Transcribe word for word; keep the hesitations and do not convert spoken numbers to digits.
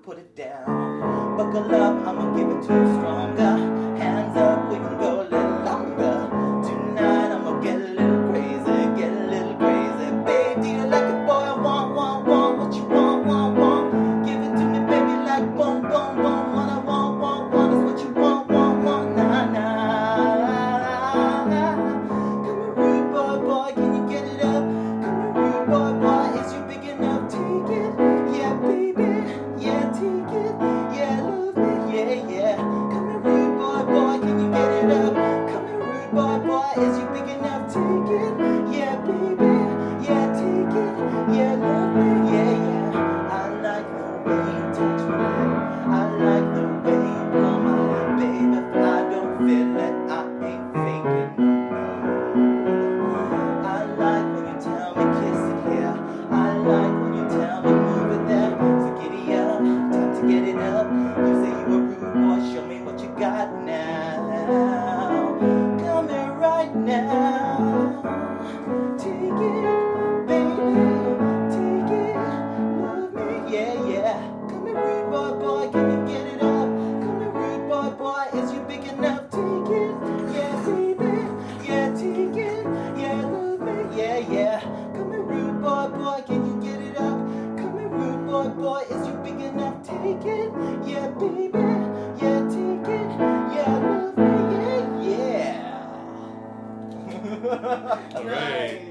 put it down. Buckle up, I'ma give it to you stronger. Hands up, we can go a little longer. Tonight I'ma get a little crazy, get a little crazy. Babe, do you like it, boy? I want, want, want. What you want, want, want? Give it to me, baby, like boom, boom, boom. What I want, want, want is what you want, want, want. Nah, nah, nah. Come here, rude boy, boy, can you get it up? Come here, rude boy, boy, is you big enough? Take it, yeah, baby, yeah, take it, yeah, love me, yeah, yeah. Come here, rude boy, boy, can you get it up? Come here, rude boy, boy, is you big enough? Take it, yeah, baby, yeah, take it, yeah, love me, yeah, yeah. I like the way you touch me, I like the way you blow my head, baby. If I don't feel it, I ain't faking no. I like when you tell me kiss it here, I like when you tell me move it there. So giddy up, time to get it up. You say you a rude boy, show me what you got now. Come here right now. Take it, baby, take it, love me, yeah, yeah. Come here, rude boy, boy, can you get it up? Come here, rude boy, boy, is you big enough? Take it, yeah, baby, yeah, take it, yeah, love me, yeah, yeah. Come here, rude boy, boy, can you get it up? Come here, rude boy, boy, is you big enough? Take it, yeah, baby, yeah, take it, yeah, love me, yeah, yeah. All right.